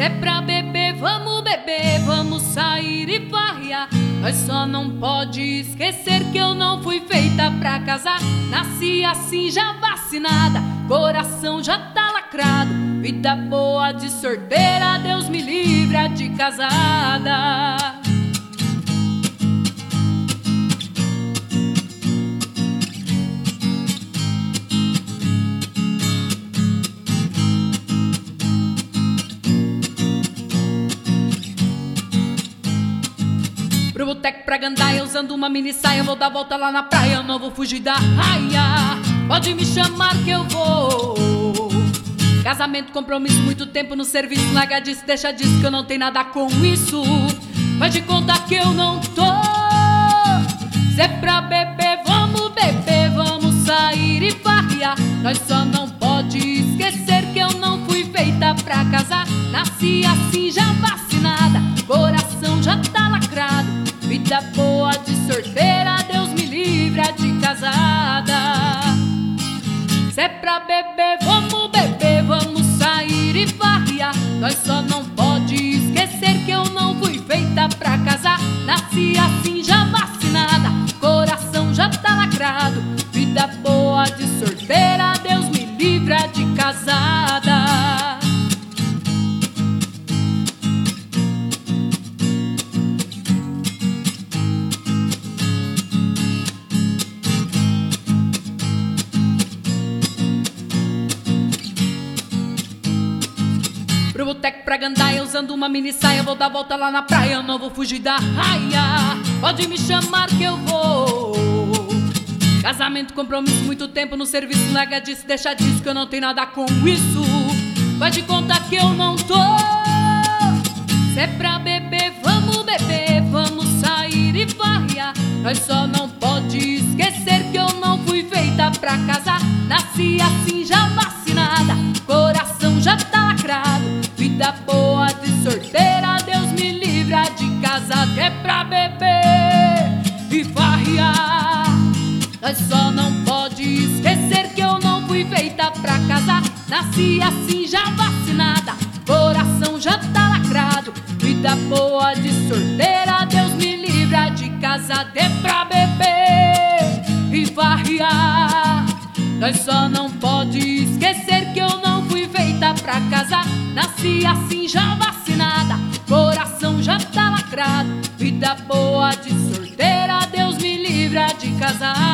Se é pra beber, vamos sair e farrear. Nós só não pode esquecer que eu não fui feita pra casar. Nasci assim já vacinada, coração já tá lacrado. Vida boa de sorteira, Deus me livre de casada. Pro boteco pra gandaia, usando uma mini saia, vou dar volta lá na praia, eu não vou fugir da raia. Pode me chamar que eu vou. Casamento, compromisso, muito tempo no serviço. Larga disso, deixa disso que eu não tenho nada com isso. Faz de conta que eu não tô. Se é pra beber, vamos sair e farrear. Nós só não pode esquecer que eu não fui feita pra casar. Nasci assim já vacinada, coração já tá lacrado. Vida boa de sorteira, Deus me livre de casada. Se é pra beber, vamos sair e farrear. Nós só não pode esquecer que eu não fui feita pra casar. Nasci assim já vacinada, coração já tá lacrado. Vida boa de sorteira, Deus me livre de casada. Pro boteco pra gandaia, usando uma mini saia, vou dar volta lá na praia, eu não vou fugir da raia. Pode me chamar que eu vou. Casamento, compromisso, muito tempo no serviço. Larga disso, deixa disso que eu não tenho nada com isso. Faz de conta que eu não tô. Se é pra beber, vamos sair e farrear. Nós só não pode esquecer que eu não fui feita pra casar. Nasci assim já vacinada, coração já tá lacrado. Vida boa de sorteira, Deus me livre de casada. É pra beber e farrear. Nós só não pode esquecer que eu não fui feita pra casar. Nasci assim já vacinada, coração já tá lacrado. Vida boa de sorteira, Deus me livre de casada. É pra beber e farrear. Nós só não pode esquecer que eu não fui feita pra casar. Nasci assim já vacinada, coração já tá lacrado. Vida boa de sorteira, Deus me livre de casar.